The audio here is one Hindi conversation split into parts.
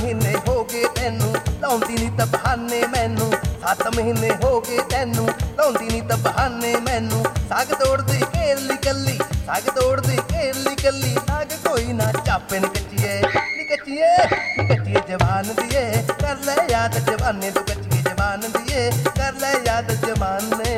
महीने हो गए तैनू लाउंदी नी तां बहाने मैनू 7 महीने हो गए तैनू लाउंदी नी तां बहाने मैनू साग तोड़दी घेरली कल्ली साग तोड़दी घेरली कल्ली साग कोई ना चापे नी कच्चिए जवान दिए कर ले याद जवाने तू कच्चिए जवान दिए कर ले याद जवाने।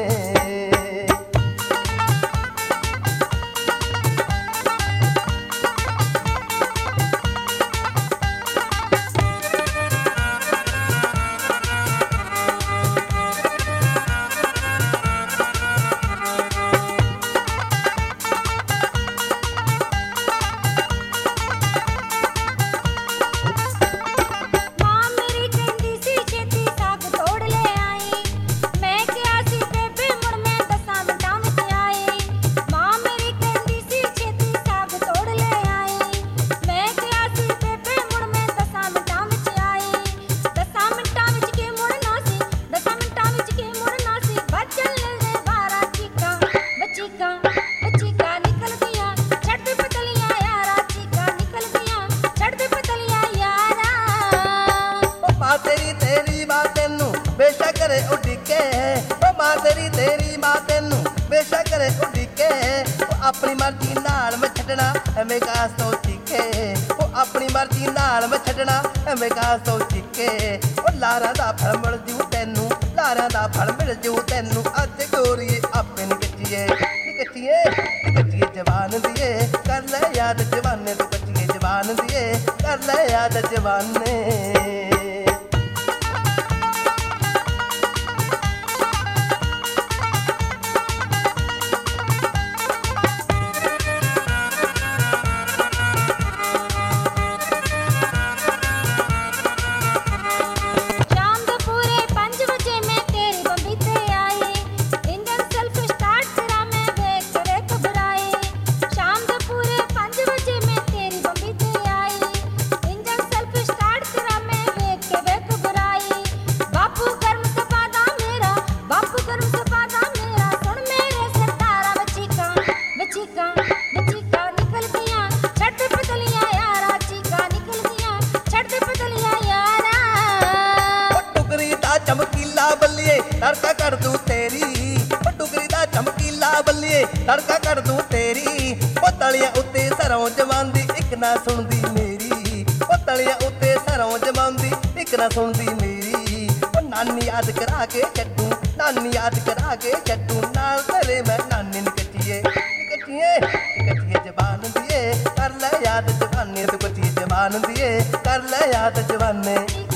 तेरी मां तेनू बेशक करे उड़के अपनी मर्जी नाल मैं छड्डना एवें कास तो चिके अपनी मर्जी नाल मैं छड्डना एवें कास तो चिके लारा दा फल मिल जू तैनू लारा दा फल मिल जू तैनू अज गोरीए आपे नी कच्चिए जवान दिए कर ले याद जवाने तू कच्चिए जवान दिए कर ले याद जवाने। तड़का कर दूं तेरी टुकरी दा चमकीला बल्लिए तड़का कर दूं तेरी तलिया उत्ते सरों जमांदी एक ना सुनदी मेरी तलिया उत्ते सरों जमांदी एक ना सुनदी मेरी नानी याद करा के छड्डू नानी याद करा के छड्डू नाल तेरे मैं नानी नी कच्चिए जवान दिए कर ले याद जवाने तू कच्चिए जवान दिए कर ले याद जवाने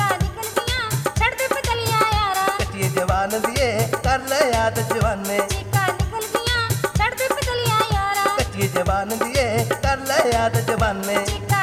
जवान दिए कर ले याद जवाने निकल गया छड़ दे पतलियां यारा कच्चिए जवान दिए कर ले याद जवाने।